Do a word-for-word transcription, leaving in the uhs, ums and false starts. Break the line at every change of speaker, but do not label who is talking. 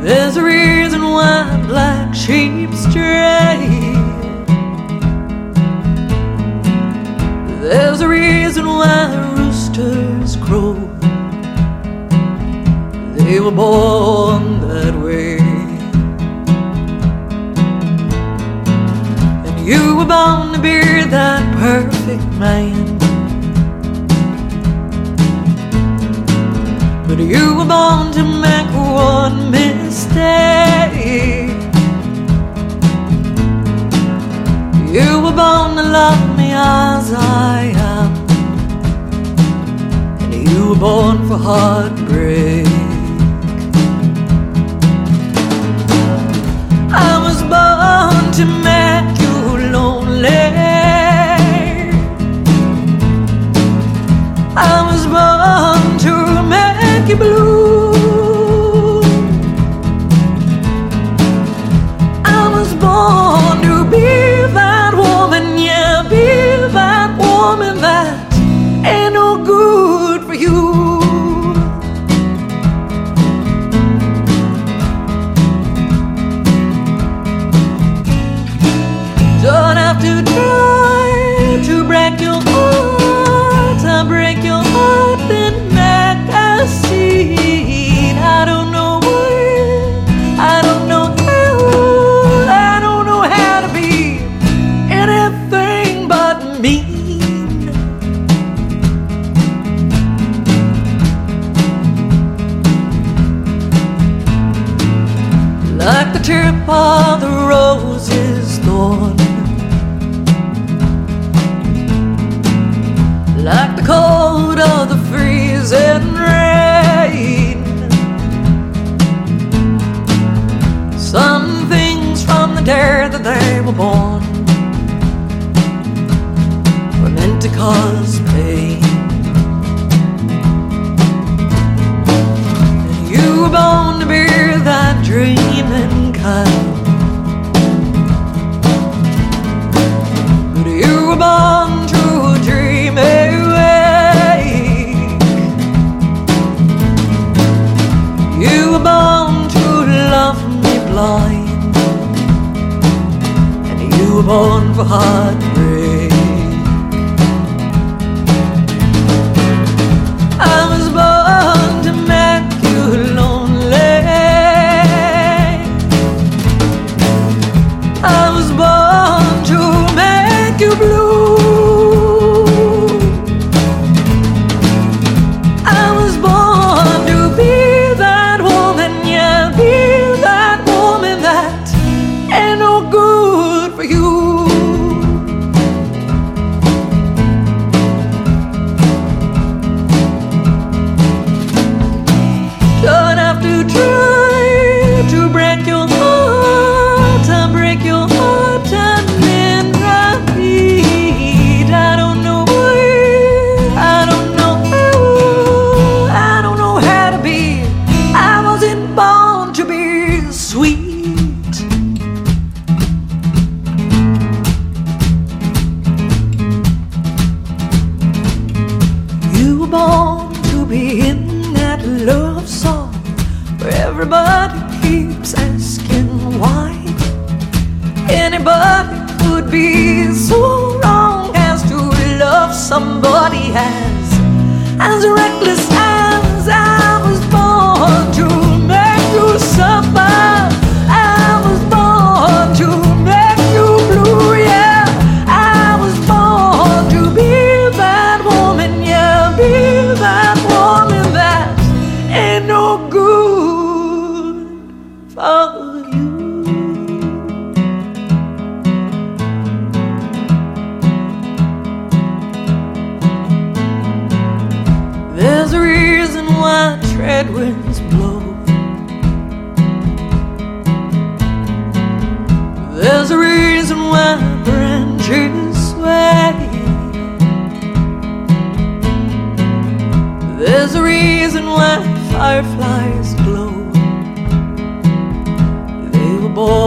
There's a reason why black sheep stray. There's a reason why roosters crow. They were born that way. And you were born to be that perfect man. But you were born to make one mistake. You were born to love me as I am, and you were born for heartbreak. I was born to make you lonely. I was born to make you blue. I was born to be that woman, yeah, be that woman that ain't no good for you. Don't have to try to break your heart. I break your heart and make a scene. I don't know why, I don't know how, I don't know how to be anything but mean. Like the tip of the rose's thorn, like the cold of the freezing rain. Some things from the day that they were born were meant to cause pain. And you were born to be that dreaming kind, but you were born to dream awake. You were born to love me blind, and you were born for heartbreak. I was born to make you lonely. I was born to make you blue. I was born to be that woman, yeah, be that woman that ain't no good for you. Don't have to try to break your heart. I break your heart and then repeat. I don't know why, I don't know how, I don't know how to be. I wasn't born to be sweet. You were born to be in that love song where everybody keeps asking why. Anybody would be so wrong as to love somebody as as reckless as I was born to make you suffer. I was born to make you blue, yeah. I was born to be that woman, yeah, be that woman that ain't no good for you. There's a reason why trade winds blow. There's a reason why branches sway. There's a reason why fireflies glow. They were born